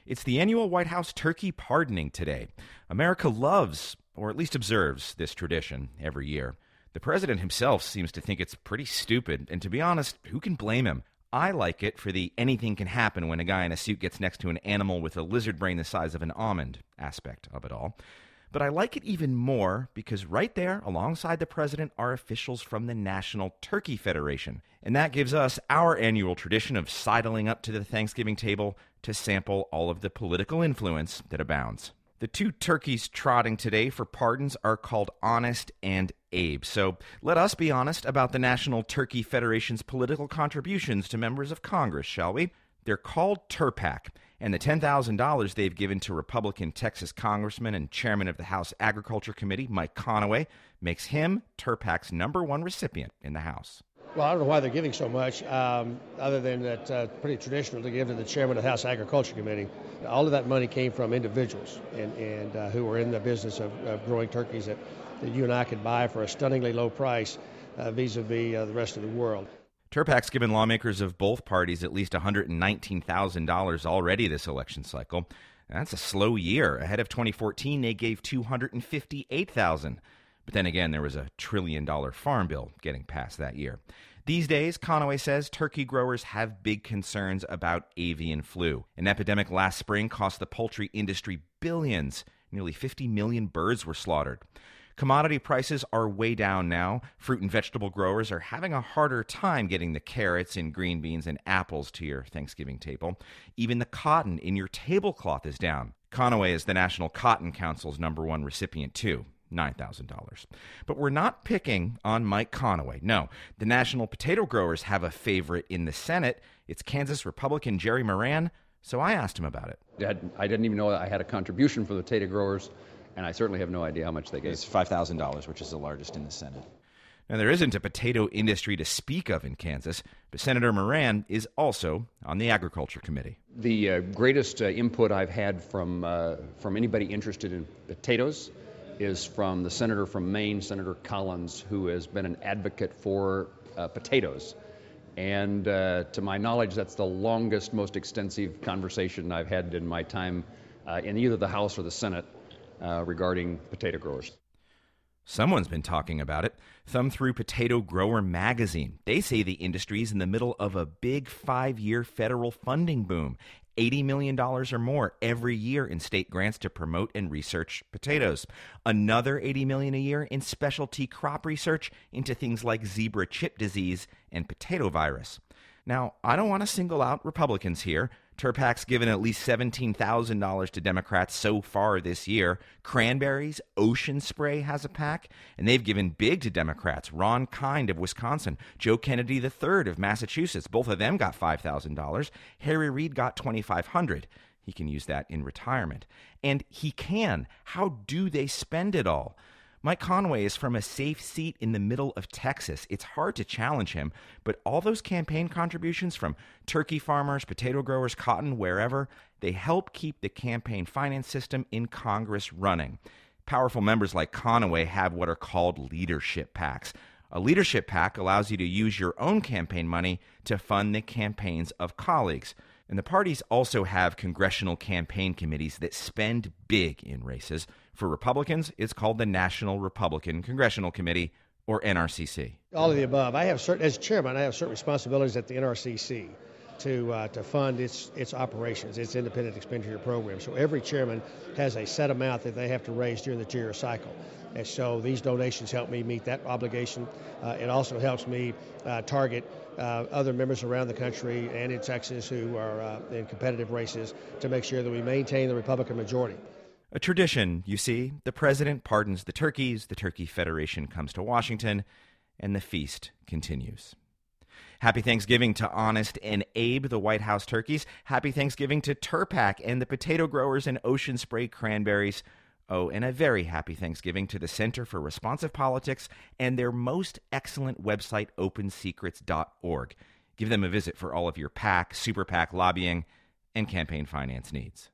It's the annual White House turkey pardoning today. America loves, or at least observes, this tradition every year. The president himself seems to think it's pretty stupid, and to be honest, who can blame him? I like it for the anything can happen when a guy in a suit gets next to an animal with a lizard brain the size of an almond aspect of it all. But I like it even more because right there, alongside the president, are officials from the National Turkey Federation. And that gives us our annual tradition of sidling up to the Thanksgiving table to sample all of the political influence that abounds. The two turkeys trotting today for pardons are called Honest and Abe. So let us be honest about the National Turkey Federation's political contributions to members of Congress, shall we? They're called TURPAC, and the $10,000 they've given to Republican Texas Congressman and Chairman of the House Agriculture Committee, Mike Conaway, makes him TURPAC's #1 recipient in the House. Well, I don't know why they're giving so much, other than that pretty traditional to give to the Chairman of the House Agriculture Committee. All of that money came from individuals and who were in the business of growing turkeys that you and I could buy for a stunningly low price vis-a-vis the rest of the world. TURPAC's given lawmakers of both parties at least $119,000 already this election cycle. That's a slow year. Ahead of 2014, they gave $258,000. But then again, there was a $1 trillion farm bill getting passed that year. These days, Conaway says turkey growers have big concerns about avian flu. An epidemic last spring cost the poultry industry billions. Nearly 50 million birds were slaughtered. Commodity prices are way down now. Fruit and vegetable growers are having a harder time getting the carrots and green beans and apples to your Thanksgiving table. Even the cotton in your tablecloth is down. Conaway is the National Cotton Council's #1 recipient, too. $9,000. But we're not picking on Mike Conaway. No, the national potato growers have a favorite in the Senate. It's Kansas Republican Jerry Moran, so I asked him about it. I didn't even know that I had a contribution for the potato growers, and I certainly have no idea how much they gave. It's $5,000, which is the largest in the Senate. Now, there isn't a potato industry to speak of in Kansas, but Senator Moran is also on the Agriculture Committee. The greatest input I've had from anybody interested in potatoes is from the senator from Maine, Senator Collins, who has been an advocate for potatoes. And to my knowledge, that's the longest, most extensive conversation I've had in my time in either the House or the Senate regarding potato growers. Someone's been talking about it. Thumb through Potato Grower magazine. They say the industry's in the middle of a big 5-year federal funding boom. $80 million or more every year in state grants to promote and research potatoes. Another $80 million a year in specialty crop research into things like zebra chip disease and potato virus. Now, I don't want to single out Republicans here. TURPAC's given at least $17,000 to Democrats so far this year. Cranberries, Ocean Spray has a pack, and they've given big to Democrats. Ron Kind of Wisconsin, Joe Kennedy III of Massachusetts, both of them got $5,000. Harry Reid got $2,500. He can use that in retirement. And he can. How do they spend it all? Mike Conaway is from a safe seat in the middle of Texas. It's hard to challenge him, but all those campaign contributions from turkey farmers, potato growers, cotton, wherever, they help keep the campaign finance system in Congress running. Powerful members like Conaway have what are called leadership PACs. A leadership PAC allows you to use your own campaign money to fund the campaigns of colleagues. And the parties also have congressional campaign committees that spend big in races. For Republicans, it's called the National Republican Congressional Committee, or NRCC. All of the above. As chairman, I have certain responsibilities at the NRCC to fund its operations, its independent expenditure program. So every chairman has a set amount that they have to raise during the 2-year cycle. And so these donations help me meet that obligation. It also helps me target other members around the country and in Texas who are in competitive races to make sure that we maintain the Republican majority. A tradition, you see. The president pardons the turkeys, the Turkey Federation comes to Washington, and the feast continues. Happy Thanksgiving to Honest and Abe, the White House turkeys. Happy Thanksgiving to TURPAC and the potato growers and Ocean Spray cranberries. Oh, and a very happy Thanksgiving to the Center for Responsive Politics and their most excellent website, opensecrets.org. Give them a visit for all of your PAC, Super PAC lobbying, and campaign finance needs.